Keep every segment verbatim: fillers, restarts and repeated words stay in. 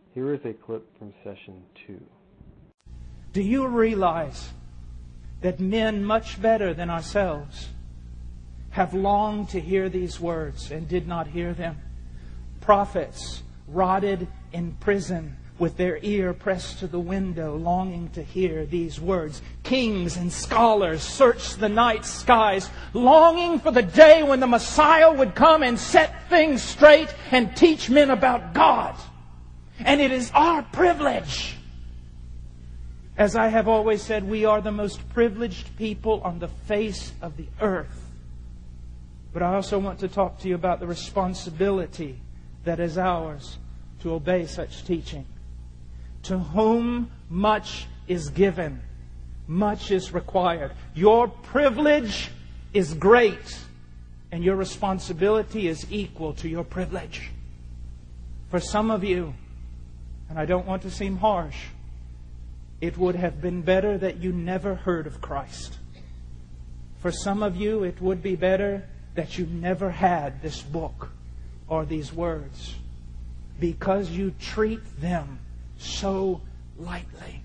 Here is a clip from session two. Do you realize that men much better than ourselves have longed to hear these words and did not hear them? Prophets rotted in prison with their ear pressed to the window, longing to hear these words. Kings and scholars searched the night skies, longing for the day when the Messiah would come and set things straight and teach men about God. And it is our privilege. As I have always said, we are the most privileged people on the face of the earth. But I also want to talk to you about the responsibility that is ours to obey such teaching. To whom much is given, much is required. Your privilege is great, and your responsibility is equal to your privilege. For some of you, and I don't want to seem harsh, it would have been better that you never heard of Christ. For some of you, it would be better that you never had this book or these words, because you treat them so lightly.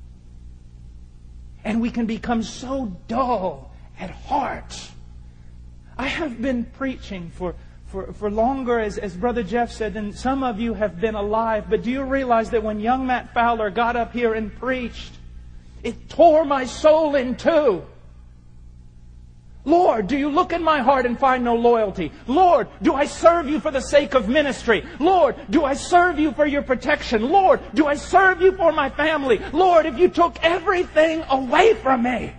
And we can become so dull at heart. I have been preaching for For, for longer, as, as Brother Jeff said, than some of you have been alive. But do you realize that when young Matt Fowler got up here and preached, it tore my soul in two? Lord, do you look in my heart and find no loyalty? Lord, do I serve you for the sake of ministry? Lord, do I serve you for your protection? Lord, do I serve you for my family? Lord, if you took everything away from me,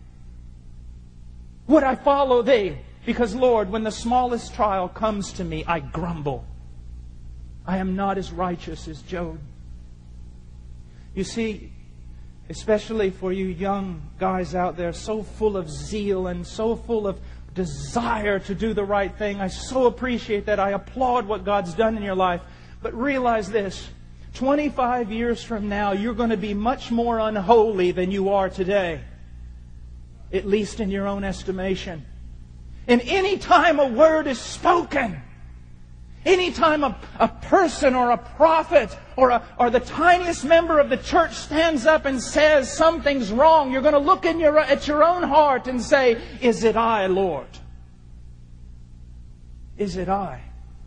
would I follow Thee? Because, Lord, when the smallest trial comes to me, I grumble. I am not as righteous as Job. You see, especially for you young guys out there, so full of zeal and so full of desire to do the right thing, I so appreciate that. I applaud what God's done in your life. But realize this, twenty-five years from now, you're going to be much more unholy than you are today. At least in your own estimation. And any time a word is spoken, any time a, a person or a prophet or, a, or the tiniest member of the church stands up and says something's wrong, you're going to look in your, at your own heart and say, is it I, Lord? Is it I?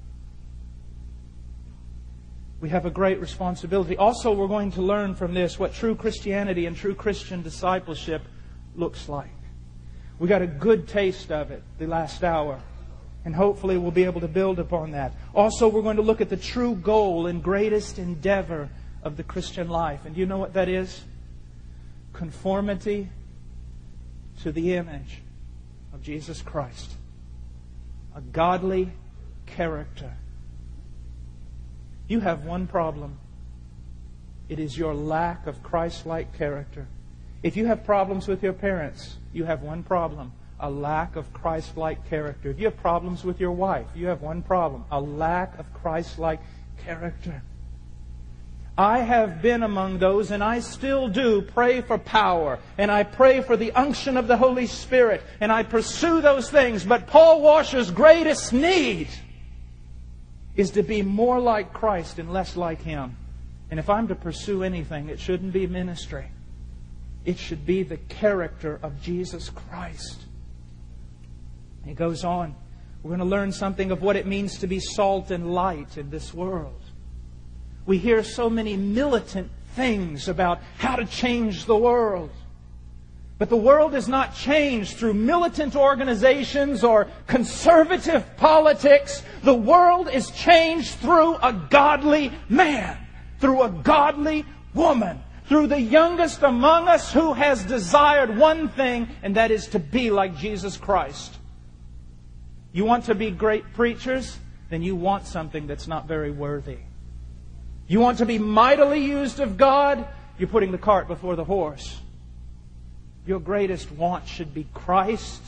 We have a great responsibility. Also, we're going to learn from this what true Christianity and true Christian discipleship looks like. We got a good taste of it the last hour. And hopefully we'll be able to build upon that. Also, we're going to look at the true goal and greatest endeavor of the Christian life. And do you know what that is? Conformity to the image of Jesus Christ. A godly character. You have one problem. It is your lack of Christ-like character. If you have problems with your parents, you have one problem. A lack of Christ-like character. If you have problems with your wife, you have one problem. A lack of Christ-like character. I have been among those, and I still do, pray for power. And I pray for the unction of the Holy Spirit. And I pursue those things. But Paul Washer's greatest need is to be more like Christ and less like Him. And if I'm to pursue anything, it shouldn't be ministry. It should be the character of Jesus Christ. He goes on. We're going to learn something of what it means to be salt and light in this world. We hear so many militant things about how to change the world. But the world is not changed through militant organizations or conservative politics. The world is changed through a godly man, through a godly woman. Through the youngest among us who has desired one thing, and that is to be like Jesus Christ. You want to be great preachers? Then you want something that's not very worthy. You want to be mightily used of God? You're putting the cart before the horse. Your greatest want should be Christ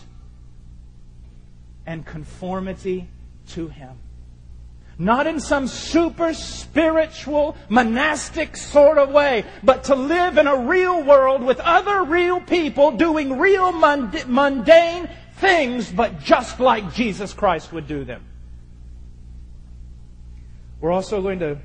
and conformity to Him. Not in some super spiritual, monastic sort of way, but to live in a real world with other real people doing real mund- mundane things, but just like Jesus Christ would do them. We're also going to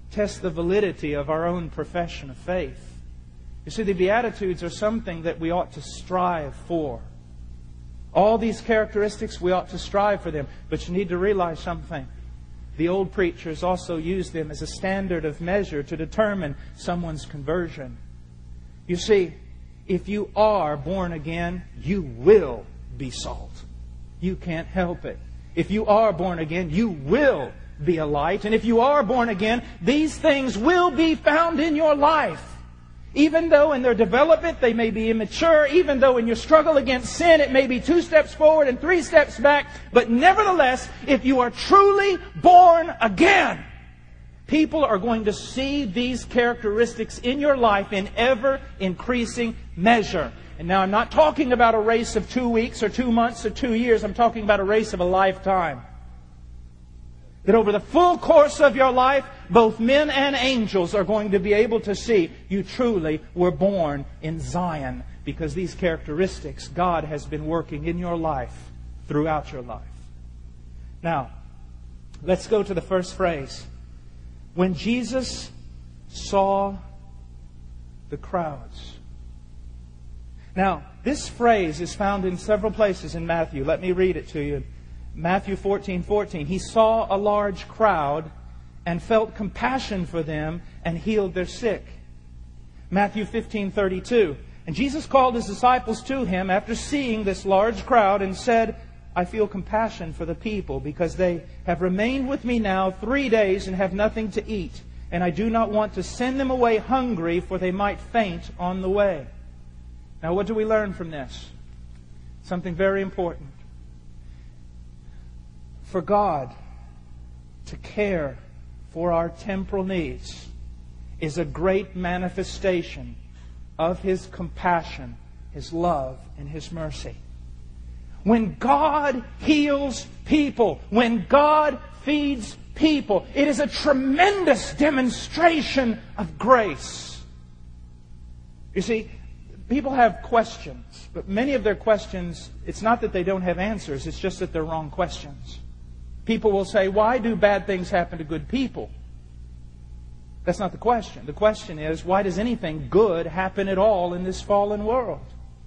test the validity of our own profession of faith. You see, the Beatitudes are something that we ought to strive for. All these characteristics, we ought to strive for them. But you need to realize something. The old preachers also used them as a standard of measure to determine someone's conversion. You see, if you are born again, you will be salt. You can't help it. If you are born again, you will be a light. And if you are born again, these things will be found in your life. Even though in their development they may be immature, even though in your struggle against sin it may be two steps forward and three steps back, but nevertheless, if you are truly born again, people are going to see these characteristics in your life in ever increasing measure. And now I'm not talking about a race of two weeks or two months or two years. I'm talking about a race of a lifetime. That over the full course of your life, both men and angels are going to be able to see you truly were born in Zion, because these characteristics God has been working in your life throughout your life. Now, let's go to the first phrase. When Jesus saw the crowds. Now, this phrase is found in several places in Matthew. Let me read it to you. Matthew fourteen fourteen. He saw a large crowd and felt compassion for them and healed their sick. Matthew fifteen thirty-two. And Jesus called His disciples to Him after seeing this large crowd and said, I feel compassion for the people because they have remained with me now three days and have nothing to eat. And I do not want to send them away hungry, for they might faint on the way. Now, what do we learn from this? Something very important. For God to care for our temporal needs is a great manifestation of His compassion, His love, and His mercy. When God heals people, when God feeds people, it is a tremendous demonstration of grace. You see, people have questions, but many of their questions, it's not that they don't have answers, it's just that they're wrong questions. People will say, why do bad things happen to good people? That's not the question. The question is, why does anything good happen at all in this fallen world?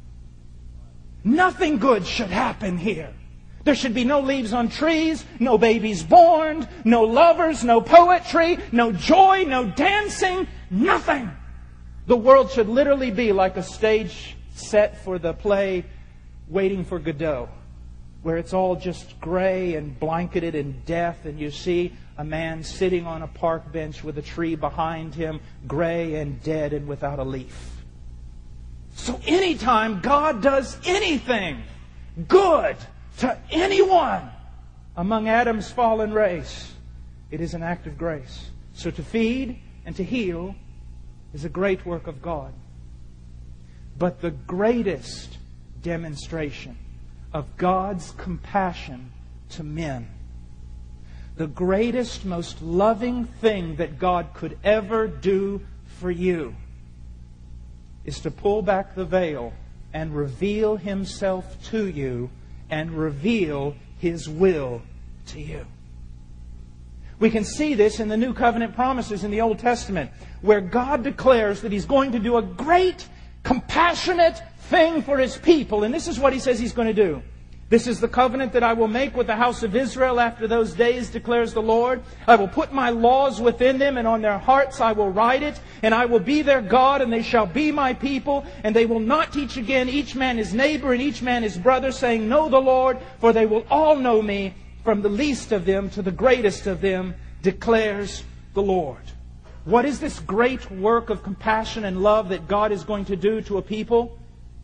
Nothing good should happen here. There should be no leaves on trees, no babies born, no lovers, no poetry, no joy, no dancing, nothing. The world should literally be like a stage set for the play Waiting for Godot, where it's all just gray and blanketed in death, and you see a man sitting on a park bench with a tree behind him, gray and dead and without a leaf. So anytime God does anything good to anyone among Adam's fallen race, it is an act of grace. So to feed and to heal is a great work of God. But the greatest demonstration of God's compassion to men, the greatest, most loving thing that God could ever do for you, is to pull back the veil and reveal Himself to you and reveal His will to you. We can see this in the New Covenant promises in the Old Testament, where God declares that He's going to do a great, compassionate thing for His people. And this is what He says He's going to do. This is the covenant that I will make with the house of Israel after those days, declares the Lord. I will put my laws within them, and on their hearts I will write it. And I will be their God, and they shall be my people. And they will not teach again each man his neighbor and each man his brother, saying, Know the Lord, for they will all know me, from the least of them to the greatest of them, declares the Lord. What is this great work of compassion and love that God is going to do to a people?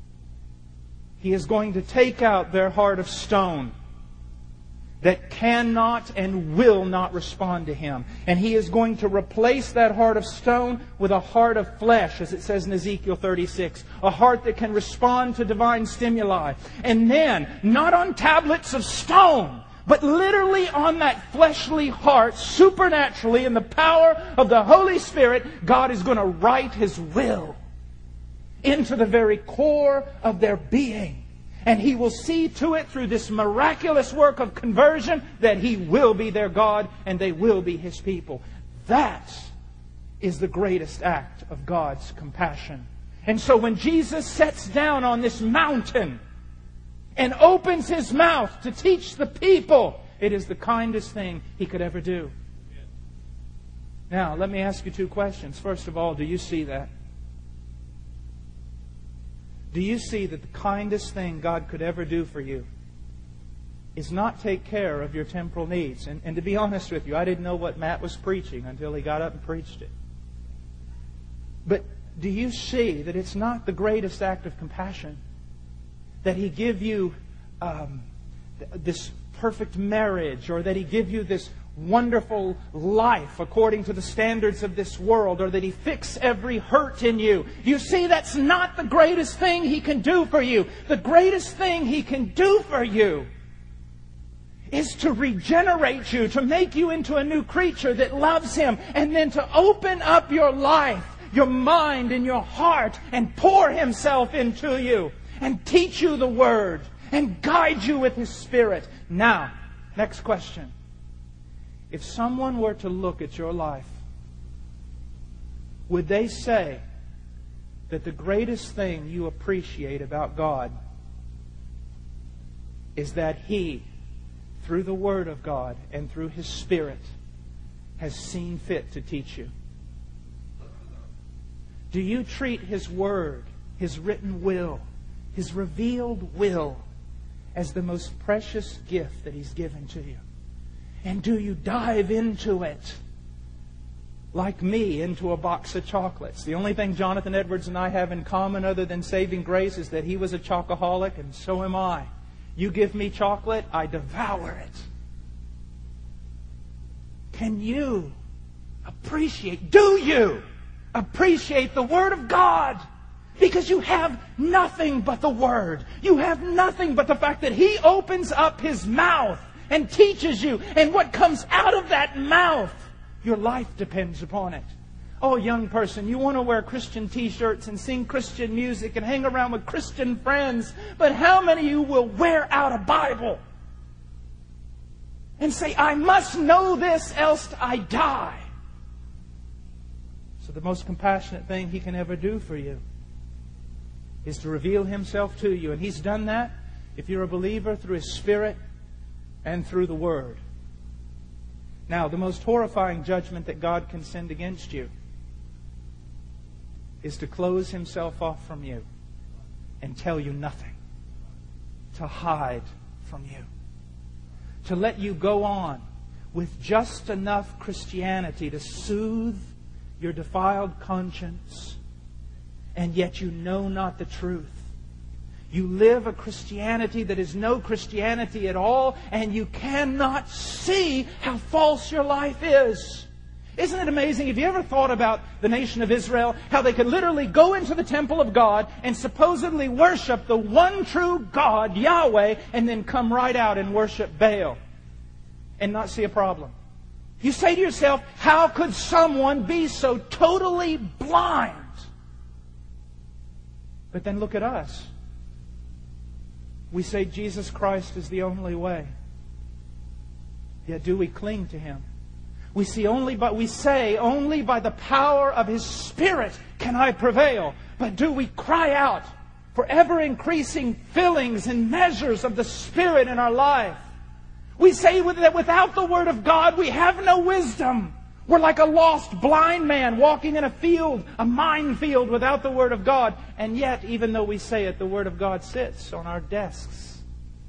He is going to take out their heart of stone that cannot and will not respond to Him. And He is going to replace that heart of stone with a heart of flesh, as it says in Ezekiel thirty-six. A heart that can respond to divine stimuli. And then, not on tablets of stone, but literally on that fleshly heart, supernaturally, in the power of the Holy Spirit, God is going to write His will into the very core of their being. And He will see to it through this miraculous work of conversion that He will be their God and they will be His people. That's is the greatest act of God's compassion. And so when Jesus sets down on this mountain and opens His mouth to teach the people, it is the kindest thing He could ever do. Now, let me ask you two questions. First of all, do you see that? Do you see that the kindest thing God could ever do for you is not take care of your temporal needs? And, and to be honest with you, I didn't know what Matt was preaching until he got up and preached it. But do you see that it's not the greatest act of compassion that He give you um, th- this perfect marriage, or that He give you this wonderful life according to the standards of this world, or that He fix every hurt in you? You see, that's not the greatest thing He can do for you. The greatest thing He can do for you is to regenerate you, to make you into a new creature that loves Him, and then to open up your life, your mind and your heart, and pour Himself into you, and teach you the Word, and guide you with His Spirit. Now, next question. If someone were to look at your life, would they say that the greatest thing you appreciate about God is that He, through the Word of God and through His Spirit, has seen fit to teach you? Do you treat His Word, His written will, His revealed will, as the most precious gift that He's given to you? And do you dive into it like me into a box of chocolates? The only thing Jonathan Edwards and I have in common other than saving grace is that he was a chocoholic and so am I. You give me chocolate, I devour it. Can you appreciate, do you appreciate the Word of God? Because you have nothing but the Word. You have nothing but the fact that He opens up His mouth and teaches you. And what comes out of that mouth, your life depends upon it. Oh, young person, you want to wear Christian t-shirts and sing Christian music and hang around with Christian friends. But how many of you will wear out a Bible and say, I must know this else I die? So the most compassionate thing He can ever do for you is to reveal Himself to you. And He's done that, if you're a believer, through His Spirit and through the Word. Now, the most horrifying judgment that God can send against you is to close Himself off from you and tell you nothing. To hide from you. To let you go on with just enough Christianity to soothe your defiled conscience, and yet you know not the truth. You live a Christianity that is no Christianity at all, and you cannot see how false your life is. Isn't it amazing? Have you ever thought about the nation of Israel? How they could literally go into the temple of God and supposedly worship the one true God, Yahweh, and then come right out and worship Baal and not see a problem. You say to yourself, how could someone be so totally blind? But then look at us. We say Jesus Christ is the only way. Yet do we cling to Him? We see only by, we say only by the power of His Spirit can I prevail. But do we cry out for ever increasing fillings and measures of the Spirit in our life? We say that without the Word of God we have no wisdom. We're like a lost blind man walking in a field, a minefield without the Word of God. And yet, even though we say it, the Word of God sits on our desks.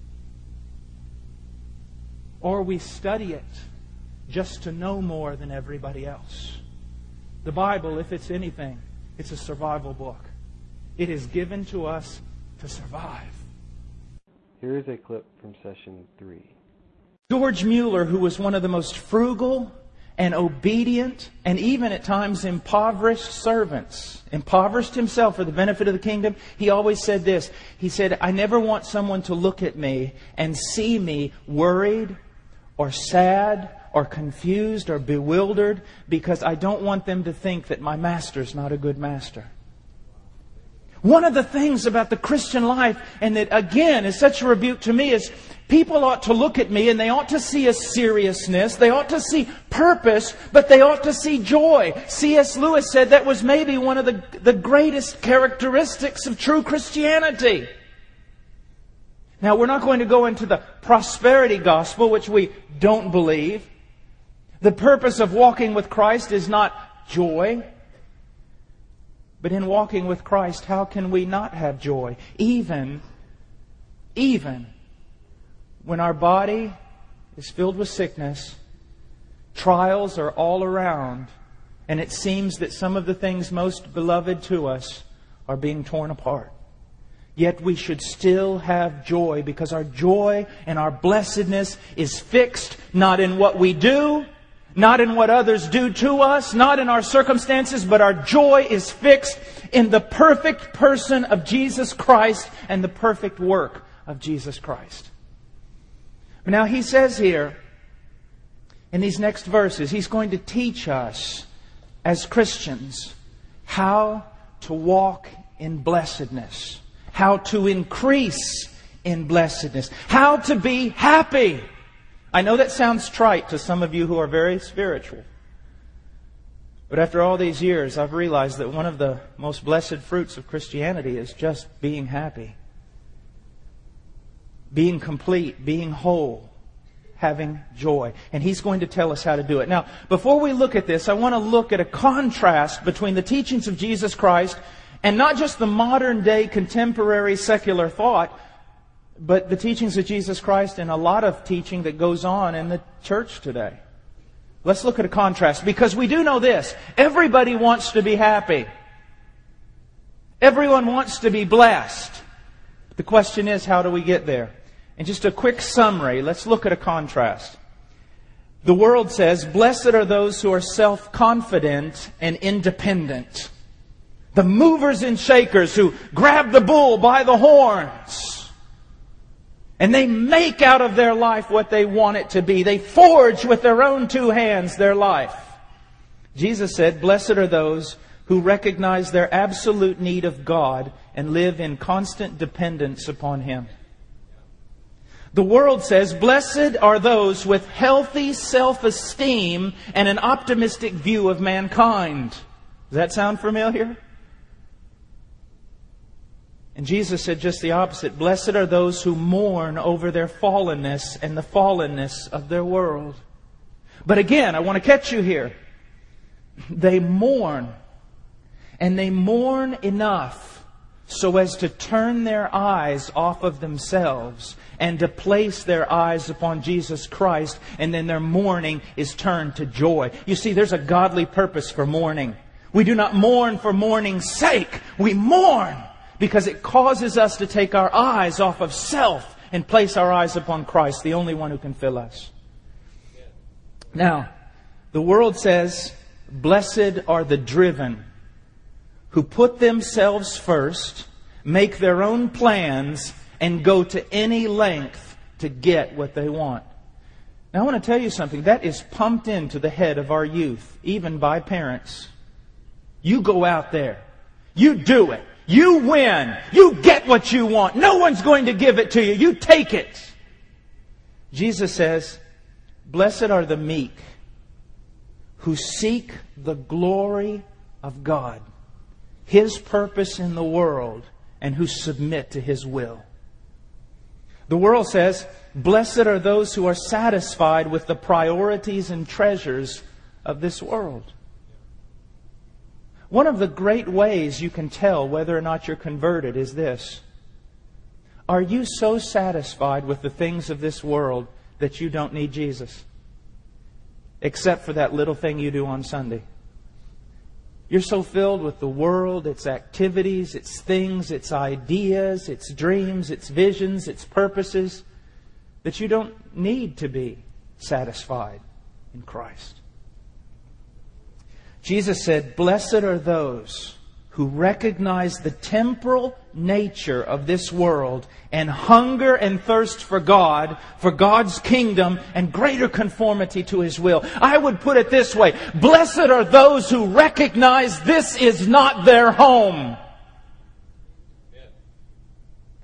Or we study it just to know more than everybody else. The Bible, if it's anything, it's a survival book. It is given to us to survive. Here is a clip from session three. George Mueller, who was one of the most frugal and obedient and even at times impoverished servants, impoverished himself for the benefit of the kingdom, he always said this. He said, I never want someone to look at me and see me worried or sad or confused or bewildered, because I don't want them to think that my master's not a good master. One of the things about the Christian life, and that again is such a rebuke to me, is people ought to look at me and they ought to see a seriousness, they ought to see purpose, but they ought to see joy. C S Lewis said that was maybe one of the, the greatest characteristics of true Christianity. Now, we're not going to go into the prosperity gospel, which we don't believe. The purpose of walking with Christ is not joy. But in walking with Christ, how can we not have joy? Even, even when our body is filled with sickness, trials are all around, and it seems that some of the things most beloved to us are being torn apart. Yet we should still have joy, because our joy and our blessedness is fixed not in what we do, not in what others do to us, not in our circumstances, but our joy is fixed in the perfect person of Jesus Christ and the perfect work of Jesus Christ. Now he says here, in these next verses, He's going to teach us as Christians how to walk in blessedness, how to increase in blessedness, how to be happy. I know that sounds trite to some of you who are very spiritual. But after all these years, I've realized that one of the most blessed fruits of Christianity is just being happy. Being complete, being whole, having joy. And He's going to tell us how to do it. Now, before we look at this, I want to look at a contrast between the teachings of Jesus Christ and not just the modern day contemporary secular thought, but the teachings of Jesus Christ and a lot of teaching that goes on in the church today. Let's look at a contrast, because we do know this. Everybody wants to be happy. Everyone wants to be blessed. The question is, how do we get there? And just a quick summary, let's look at a contrast. The world says, blessed are those who are self-confident and independent. The movers and shakers who grab the bull by the horns. And they make out of their life what they want it to be. They forge with their own two hands their life. Jesus said, blessed are those who recognize their absolute need of God and live in constant dependence upon Him. The world says, blessed are those with healthy self-esteem and an optimistic view of mankind. Does that sound familiar? And Jesus said just the opposite. Blessed are those who mourn over their fallenness and the fallenness of their world. But again, I want to catch you here. They mourn. And they mourn enough so as to turn their eyes off of themselves and to place their eyes upon Jesus Christ. And then their mourning is turned to joy. You see, there's a godly purpose for mourning. We do not mourn for mourning's sake. We mourn because it causes us to take our eyes off of self and place our eyes upon Christ, the only one who can fill us. Now, the world says, blessed are the driven, who put themselves first, make their own plans, and go to any length to get what they want. Now, I want to tell you something. That is pumped into the head of our youth, even by parents. You go out there. You do it. You win. You get what you want. No one's going to give it to you. You take it. Jesus says, blessed are the meek, who seek the glory of God, His purpose in the world, and who submit to His will. The world says, blessed are those who are satisfied with the priorities and treasures of this world. One of the great ways you can tell whether or not you're converted is this. Are you so satisfied with the things of this world that you don't need Jesus? Except for that little thing you do on Sunday. You're so filled with the world, its activities, its things, its ideas, its dreams, its visions, its purposes, that you don't need to be satisfied in Christ. Jesus said, blessed are those who recognize the temporal nature of this world and hunger and thirst for God, for God's kingdom and greater conformity to His will. I would put it this way. Blessed are those who recognize this is not their home.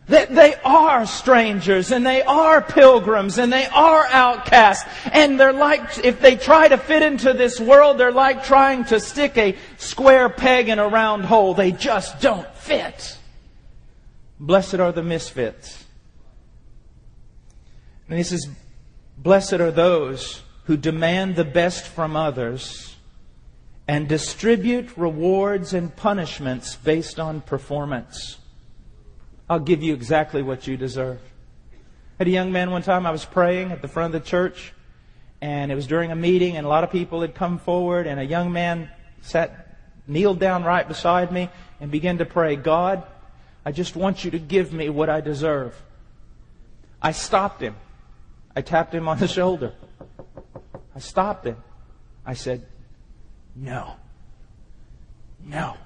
That they are strangers and they are pilgrims and they are outcasts. And they're like, if they try to fit into this world, they're like trying to stick a square peg in a round hole. They just don't fit. Blessed are the misfits. And he says, blessed are those who demand the best from others and distribute rewards and punishments based on performance. I'll give you exactly what you deserve. I had a young man one time, I was praying at the front of the church, and it was during a meeting, and a lot of people had come forward, and a young man sat, kneeled down right beside me and began to pray, God, I just want you to give me what I deserve. I stopped him. I tapped him on the shoulder. I stopped him. I said, no. No.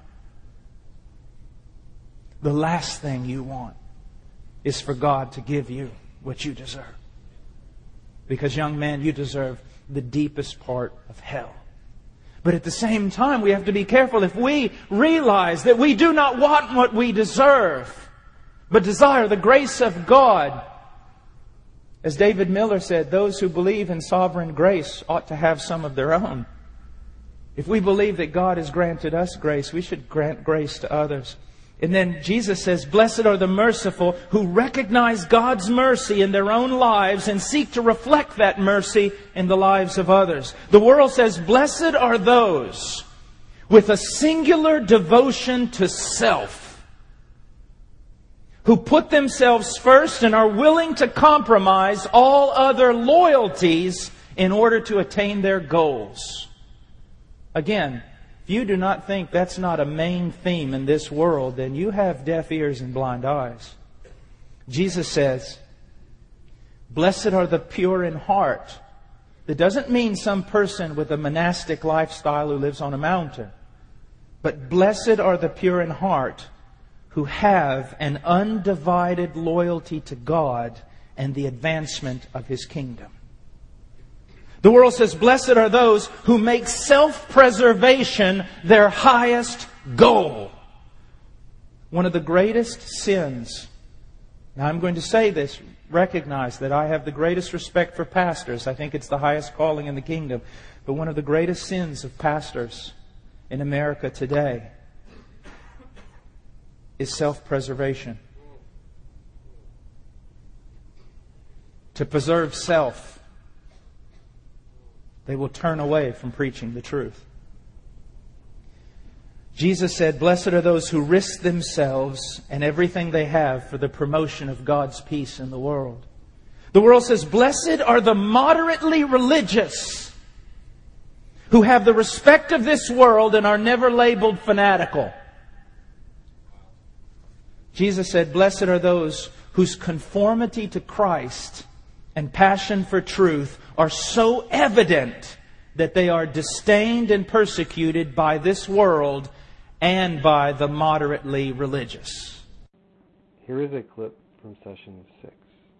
The last thing you want is for God to give you what you deserve. Because, young man, you deserve the deepest part of hell. But at the same time, we have to be careful. If we realize that we do not want what we deserve, but desire the grace of God, as David Miller said, those who believe in sovereign grace ought to have some of their own. If we believe that God has granted us grace, we should grant grace to others. And then Jesus says, blessed are the merciful who recognize God's mercy in their own lives and seek to reflect that mercy in the lives of others. The world says, blessed are those with a singular devotion to self, who put themselves first and are willing to compromise all other loyalties in order to attain their goals. Again, if you do not think that's not a main theme in this world, then you have deaf ears and blind eyes. Jesus says, blessed are the pure in heart. That doesn't mean some person with a monastic lifestyle who lives on a mountain. But blessed are the pure in heart who have an undivided loyalty to God and the advancement of His kingdom. The world says, blessed are those who make self-preservation their highest goal. One of the greatest sins. Now I'm going to say this, recognize that I have the greatest respect for pastors. I think it's the highest calling in the kingdom. But one of the greatest sins of pastors in America today is self-preservation. To preserve self, they will turn away from preaching the truth. Jesus said, blessed are those who risk themselves and everything they have for the promotion of God's peace in the world. The world says, blessed are the moderately religious who have the respect of this world and are never labeled fanatical. Jesus said, blessed are those whose conformity to Christ and passion for truth are so evident that they are disdained and persecuted by this world and by the moderately religious. Here is a clip from session six.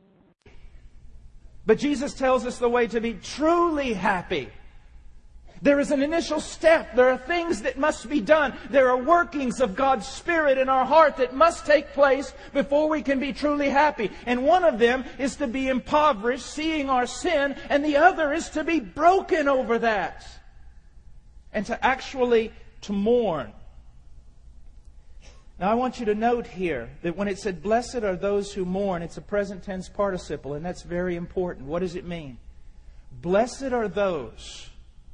But Jesus tells us the way to be truly happy. There is an initial step. There are things that must be done. There are workings of God's Spirit in our heart that must take place before we can be truly happy. And one of them is to be impoverished, seeing our sin, and the other is to be broken over that. And to actually to mourn. Now I want you to note here that when it said, blessed are those who mourn, it's a present tense participle, and that's very important. What does it mean? Blessed are those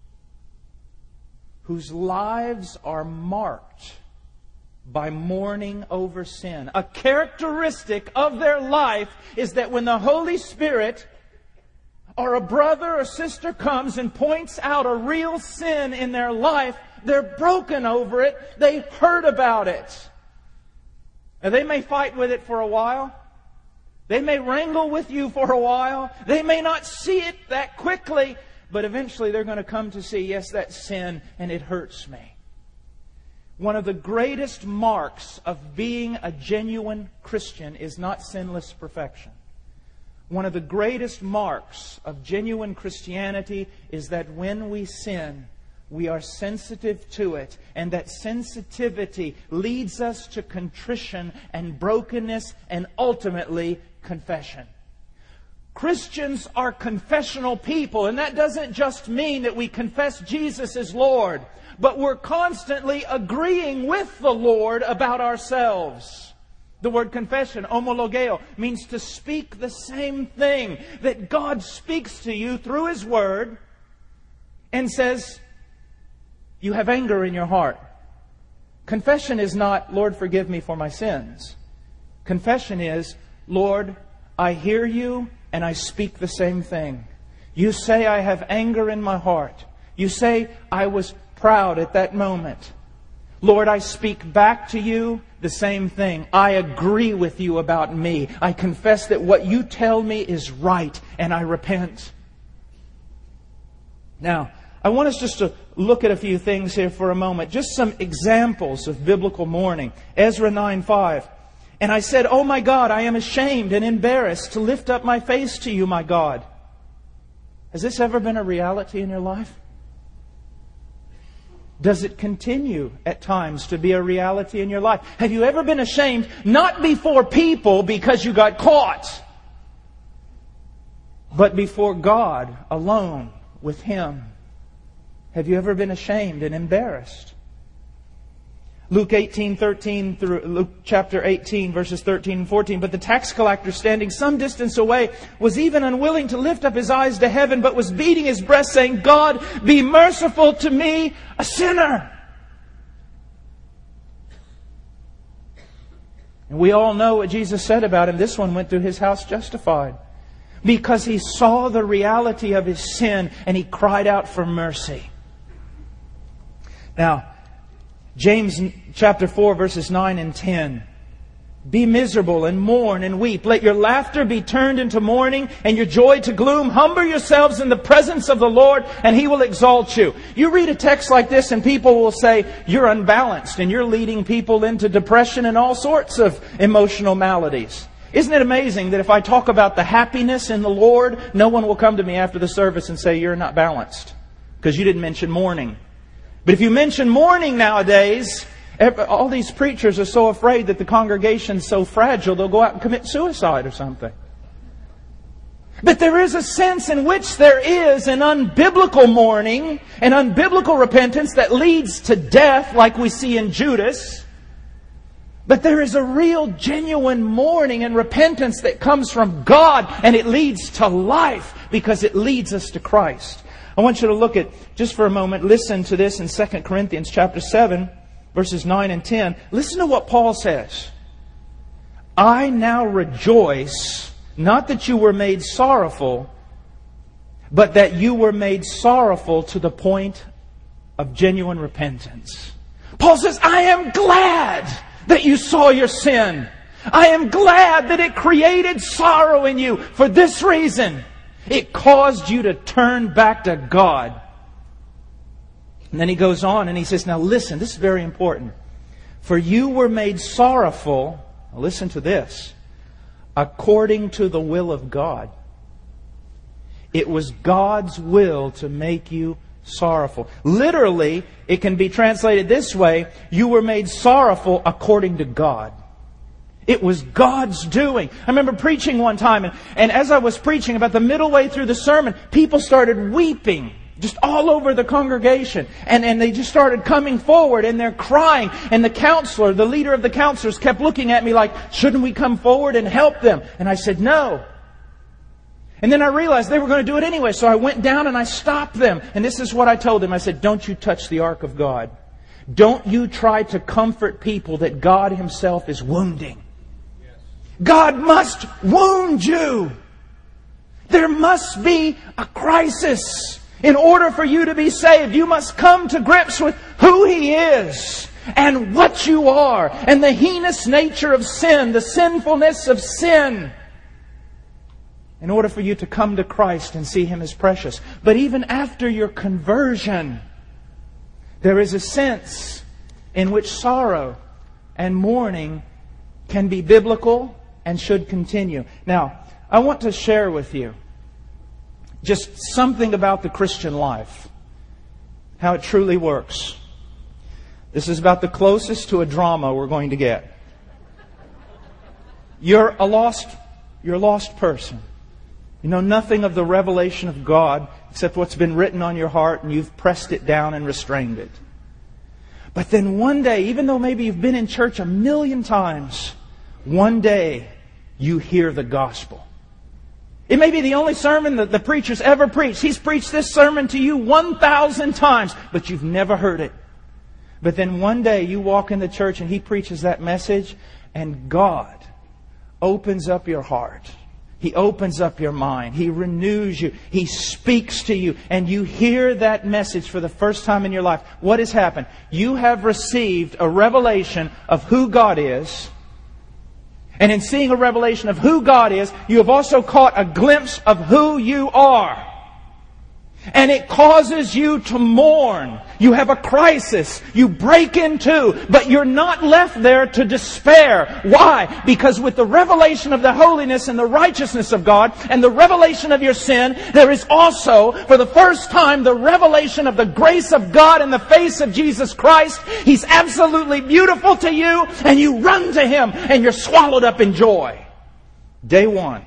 whose lives are marked by mourning over sin. A characteristic of their life is that when the Holy Spirit or a brother or sister comes and points out a real sin in their life, they're broken over it. They hurt about it. Now, they may fight with it for a while. They may wrangle with you for a while. They may not see it that quickly. But eventually they're going to come to see, yes, that's sin and it hurts me. One of the greatest marks of being a genuine Christian is not sinless perfection. One of the greatest marks of genuine Christianity is that when we sin, we are sensitive to it, and that sensitivity leads us to contrition and brokenness and ultimately confession. Christians are confessional people, and that doesn't just mean that we confess Jesus as Lord, but we're constantly agreeing with the Lord about ourselves. The word confession, homologeo, means to speak the same thing, that God speaks to you through His Word and says, you have anger in your heart. Confession is not, Lord, forgive me for my sins. Confession is, Lord, I hear you and I speak the same thing. You say I have anger in my heart. You say I was proud at that moment. Lord, I speak back to you the same thing. I agree with you about me. I confess that what you tell me is right, and I repent. Now, I want us just to look at a few things here for a moment. Just some examples of biblical mourning. Ezra nine five. And I said, oh my God, I am ashamed and embarrassed to lift up my face to you, my God. Has this ever been a reality in your life? Does it continue at times to be a reality in your life? Have you ever been ashamed, not before people because you got caught, but before God alone with Him? Have you ever been ashamed and embarrassed? Luke eighteen thirteen through Luke chapter eighteen verses thirteen and fourteen. But the tax collector, standing some distance away, was even unwilling to lift up his eyes to heaven, but was beating his breast, saying, God, be merciful to me, a sinner. And we all know what Jesus said about him. This one went through his house justified, because he saw the reality of his sin and he cried out for mercy. Now, James chapter four verses nine and ten. Be miserable and mourn and weep. Let your laughter be turned into mourning and your joy to gloom. Humble yourselves in the presence of the Lord and He will exalt you. You read a text like this and people will say, you're unbalanced and you're leading people into depression and all sorts of emotional maladies. Isn't it amazing that if I talk about the happiness in the Lord, no one will come to me after the service and say, you're not balanced because you didn't mention mourning. But if you mention mourning nowadays, all these preachers are so afraid that the congregation's so fragile, they'll go out and commit suicide or something. But there is a sense in which there is an unbiblical mourning, an unbiblical repentance that leads to death, like we see in Judas. But there is a real, genuine mourning and repentance that comes from God, and it leads to life because it leads us to Christ. I want you to look at, just for a moment, listen to this in Second Corinthians chapter seven, verses nine and ten. Listen to what Paul says. I now rejoice, not that you were made sorrowful, but that you were made sorrowful to the point of genuine repentance. Paul says, I am glad that you saw your sin. I am glad that it created sorrow in you for this reason. It caused you to turn back to God. And then he goes on and he says, now listen, this is very important. For you were made sorrowful, listen to this, according to the will of God. It was God's will to make you sorrowful. Literally, it can be translated this way, you were made sorrowful according to God. It was God's doing. I remember preaching one time, and, and as I was preaching, about the middle way through the sermon, people started weeping just all over the congregation. And, and they just started coming forward, and they're crying. And the counselor, the leader of the counselors, kept looking at me like, shouldn't we come forward and help them? And I said, no. And then I realized they were going to do it anyway, so I went down and I stopped them. And this is what I told them. I said, don't you touch the ark of God. Don't you try to comfort people that God Himself is wounding. God must wound you. There must be a crisis. In order for you to be saved, you must come to grips with who He is and what you are and the heinous nature of sin, the sinfulness of sin, in order for you to come to Christ and see Him as precious. But even after your conversion, there is a sense in which sorrow and mourning can be biblical and should continue. Now, I want to share with you just something about the Christian life how it truly works. This is about the closest to a drama we're going to get. You're a lost, you're a lost person. You know nothing of the revelation of God except what's been written on your heart, and you've pressed it down and restrained it. But then one day, even though maybe you've been in church a million times, one day you hear the gospel. It may be the only sermon that the preacher's ever preached. He's preached this sermon to you one thousand times, but you've never heard it. But then one day you walk in the church and he preaches that message, and God opens up your heart. He opens up your mind. He renews you. He speaks to you. And you hear that message for the first time in your life. What has happened? You have received a revelation of who God is. And in seeing a revelation of who God is, you have also caught a glimpse of who you are. And it causes you to mourn. You have a crisis. You break in two. But you're not left there to despair. Why? Because with the revelation of the holiness and the righteousness of God and the revelation of your sin, there is also, for the first time, the revelation of the grace of God in the face of Jesus Christ. He's absolutely beautiful to you, and you run to Him, and you're swallowed up in joy. Day one.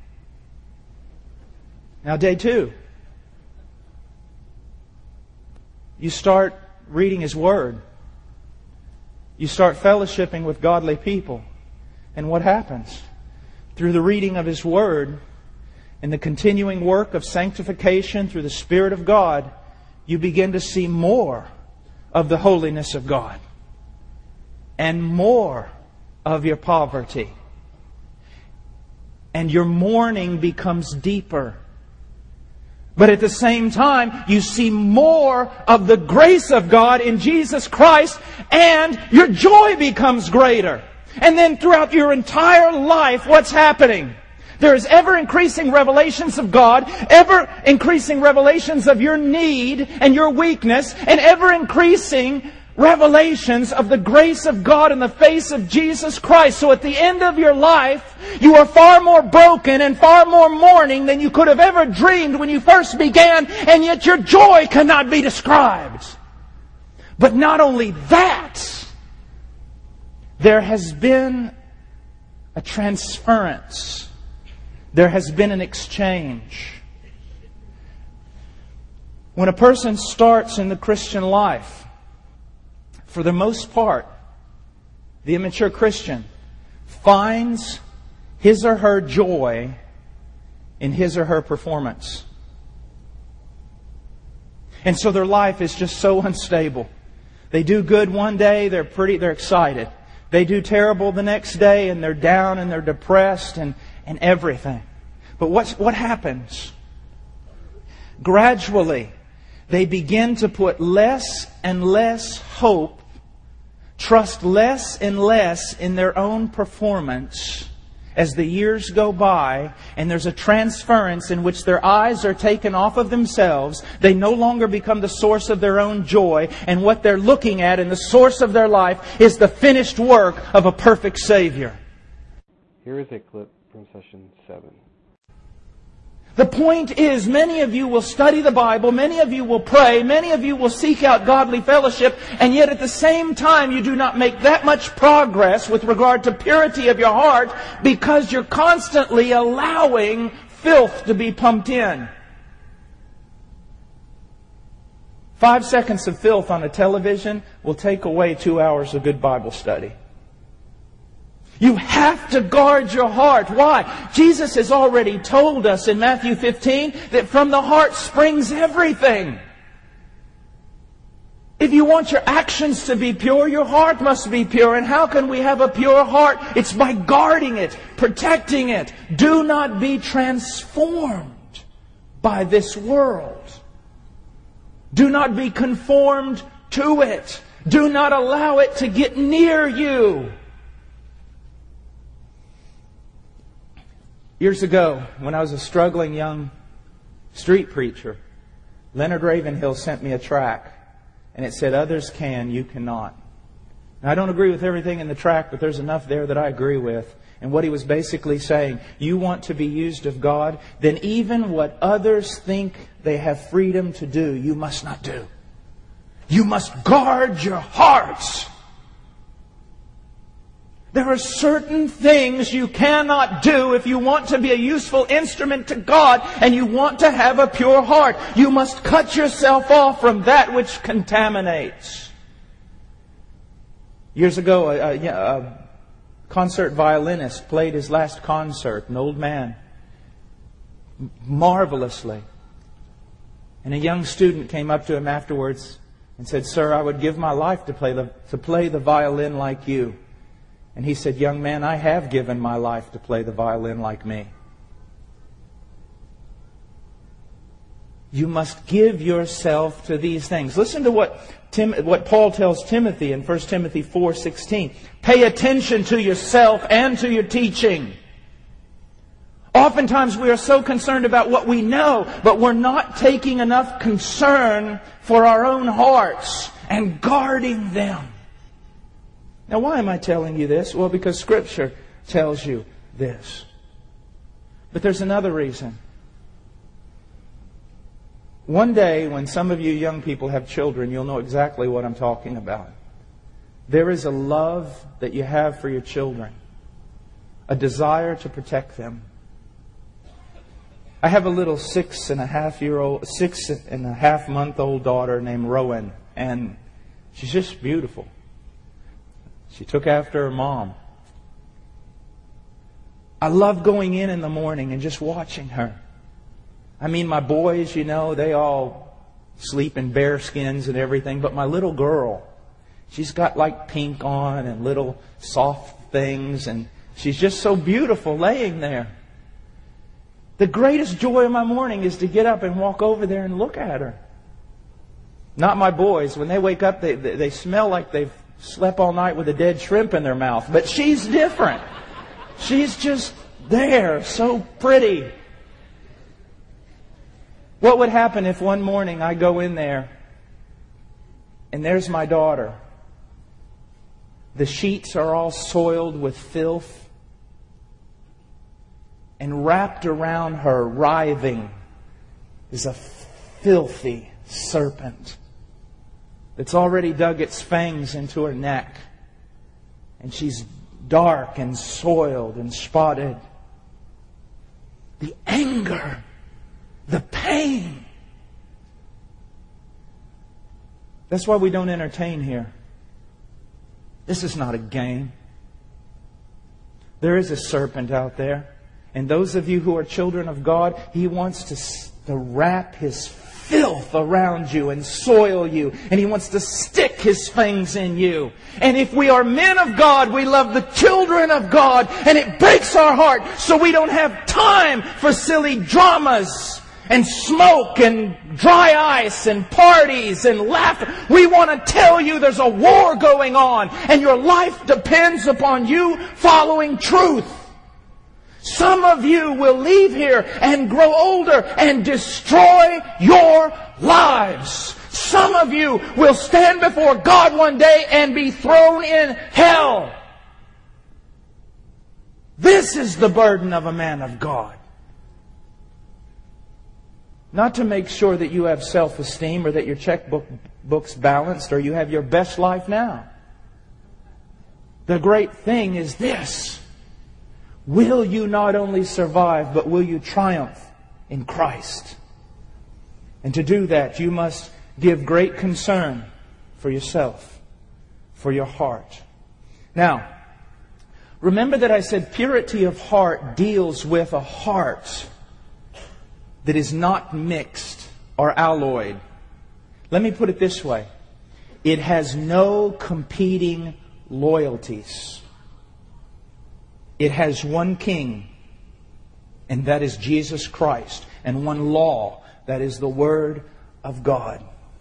Now day two. You start reading His Word. You start fellowshipping with godly people. And what happens? Through the reading of His Word and the continuing work of sanctification through the Spirit of God, you begin to see more of the holiness of God and more of your poverty. And your mourning becomes deeper. But at the same time, you see more of the grace of God in Jesus Christ, and your joy becomes greater. And then throughout your entire life, what's happening? There is ever-increasing revelations of God, ever-increasing revelations of your need and your weakness, and ever-increasing revelations of the grace of God in the face of Jesus Christ. So at the end of your life, you are far more broken and far more mourning than you could have ever dreamed when you first began, and yet your joy cannot be described. But not only that, there has been a transference. There has been an exchange. When a person starts in the Christian life, for the most part, the immature Christian finds his or her joy in his or her performance. And so their life is just so unstable. They do good one day, they're pretty, they're excited. They do terrible the next day, and they're down and they're depressed and, and everything. But what's, what happens? Gradually, they begin to put less and less hope, trust less and less in their own performance as the years go by, and there's a transference in which their eyes are taken off of themselves. They no longer become the source of their own joy, and what they're looking at and the source of their life is the finished work of a perfect Savior. Here is a clip from session seven. The point is, many of you will study the Bible, many of you will pray, many of you will seek out godly fellowship, and yet at the same time you do not make that much progress with regard to purity of your heart because you're constantly allowing filth to be pumped in. Five seconds of filth on a television will take away two hours of good Bible study. You have to guard your heart. Why? Jesus has already told us in Matthew fifteen that from the heart springs everything. If you want your actions to be pure, your heart must be pure. And how can we have a pure heart? It's by guarding it, protecting it. Do not be transformed by this world. Do not be conformed to it. Do not allow it to get near you. Years ago, when I was a struggling young street preacher, Leonard Ravenhill sent me a tract, and it said, "Others can, you cannot." Now, I don't agree with everything in the tract, but there's enough there that I agree with. And what he was basically saying, you want to be used of God, then even what others think they have freedom to do, you must not do. You must guard your hearts. There are certain things you cannot do if you want to be a useful instrument to God and you want to have a pure heart. You must cut yourself off from that which contaminates. Years ago, a, a, a concert violinist played his last concert, an old man, marvelously. And a young student came up to him afterwards and said, "Sir, I would give my life to play the, to play the violin like you." And he said, "Young man, I have given my life to play the violin like me." You must give yourself to these things. Listen to what Tim, what Paul tells Timothy in First Timothy four sixteen. Pay attention to yourself and to your teaching. Oftentimes we are so concerned about what we know, but we're not taking enough concern for our own hearts and guarding them. Now, why am I telling you this? Well, because Scripture tells you this. But there's another reason. One day, when some of you young people have children, you'll know exactly what I'm talking about. There is a love that you have for your children, a desire to protect them. I have a little six and a half year old, six and a half month old daughter named Rowan, and she's just beautiful. She took after her mom. I love going in in the morning and just watching her. I mean, my boys, you know, they all sleep in bear skins and everything. But my little girl, she's got like pink on and little soft things. And she's just so beautiful laying there. The greatest joy of my morning is to get up and walk over there and look at her. Not my boys. When they wake up, they, they, they smell like they've slept all night with a dead shrimp in their mouth. But she's different. She's just there, so pretty. What would happen if one morning I go in there and there's my daughter? The sheets are all soiled with filth, and wrapped around her, writhing, is a filthy serpent that's already dug its fangs into her neck. And she's dark and soiled and spotted. The anger, the pain. That's why we don't entertain here. This is not a game. There is a serpent out there. And those of you who are children of God, He wants to, to wrap His filth around you and soil you. And He wants to stick His fangs in you. And if we are men of God, we love the children of God. And it breaks our heart, so we don't have time for silly dramas and smoke and dry ice and parties and laughter. We want to tell you there's a war going on and your life depends upon you following truth. Some of you will leave here and grow older and destroy your lives. Some of you will stand before God one day and be thrown in hell. This is the burden of a man of God. Not to make sure that you have self-esteem or that your checkbook book's balanced or you have your best life now. The great thing is this. Will you not only survive, but will you triumph in Christ? And to do that, you must give great concern for yourself, for your heart. Now, remember that I said purity of heart deals with a heart that is not mixed or alloyed. Let me put it this way. It has no competing loyalties. It has one King, and that is Jesus Christ, and one law, that is the Word of God.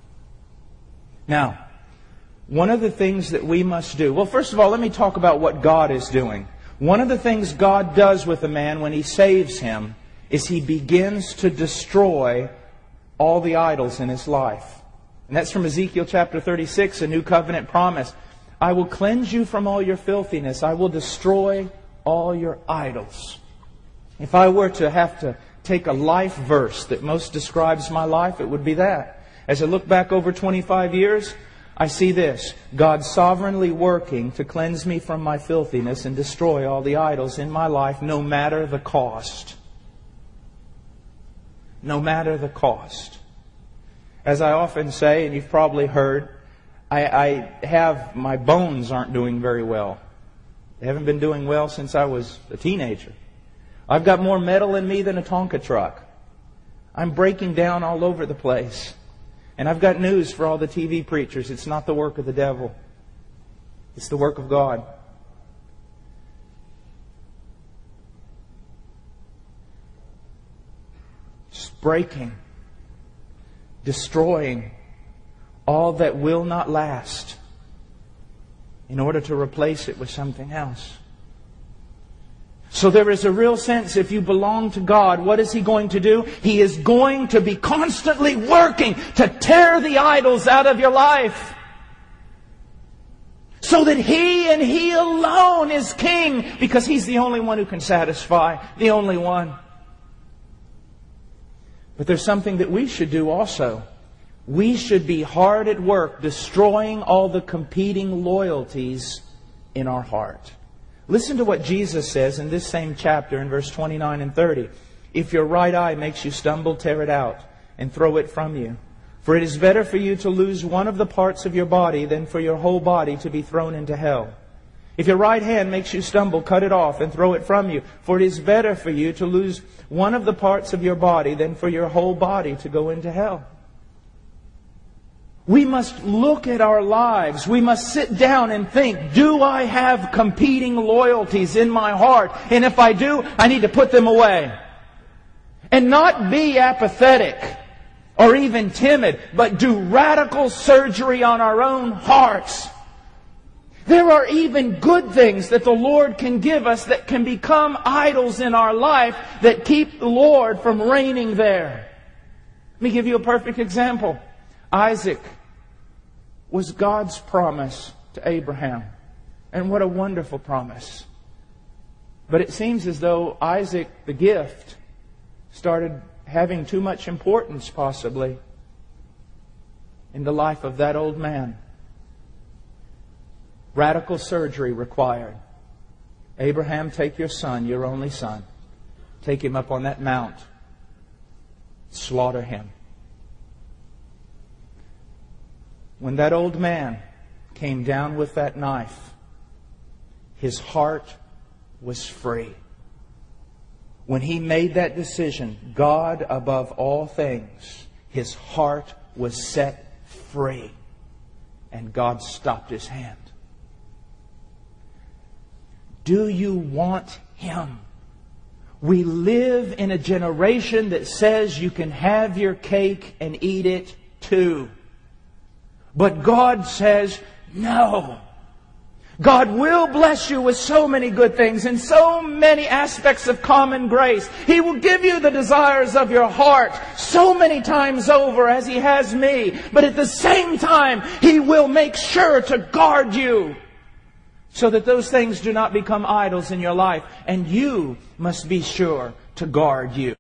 Now, one of the things that we must do... Well, first of all, let me talk about what God is doing. One of the things God does with a man when He saves him is He begins to destroy all the idols in his life. And that's from Ezekiel chapter thirty-six, a new covenant promise. I will cleanse you from all your filthiness. I will destroy all your idols. If I were to have to take a life verse that most describes my life, it would be that. As I look back over twenty-five years, I see this: God sovereignly working to cleanse me from my filthiness and destroy all the idols in my life, no matter the cost. No matter the cost. As I often say, and you've probably heard, I, I have, my bones aren't doing very well. They haven't been doing well since I was a teenager. I've got more metal in me than a Tonka truck. I'm breaking down all over the place. And I've got news for all the T V preachers. It's not the work of the devil. It's the work of God. Just breaking, destroying all that will not last in order to replace it with something else. So there is a real sense, if you belong to God, what is He going to do? He is going to be constantly working to tear the idols out of your life, so that He and He alone is King, because He's the only one who can satisfy, the only one. But there's something that we should do also. We should be hard at work destroying all the competing loyalties in our heart. Listen to what Jesus says in this same chapter in verse twenty-nine and thirty. If your right eye makes you stumble, tear it out and throw it from you. For it is better for you to lose one of the parts of your body than for your whole body to be thrown into hell. If your right hand makes you stumble, cut it off and throw it from you. For it is better for you to lose one of the parts of your body than for your whole body to go into hell. We must look at our lives. We must sit down and think, do I have competing loyalties in my heart? And if I do, I need to put them away. And not be apathetic or even timid, but do radical surgery on our own hearts. There are even good things that the Lord can give us that can become idols in our life that keep the Lord from reigning there. Let me give you a perfect example. Isaac was God's promise to Abraham. And what a wonderful promise. But it seems as though Isaac, the gift, started having too much importance, possibly, in the life of that old man. Radical surgery required. Abraham, take your son, your only son. Take him up on that mount. Slaughter him. When that old man came down with that knife, his heart was free. When he made that decision, God above all things, his heart was set free. And God stopped his hand. Do you want Him? We live in a generation that says you can have your cake and eat it too. But God says, no. God will bless you with so many good things and so many aspects of common grace. He will give you the desires of your heart so many times over as He has me. But at the same time, He will make sure to guard you so that those things do not become idols in your life. And you must be sure to guard you.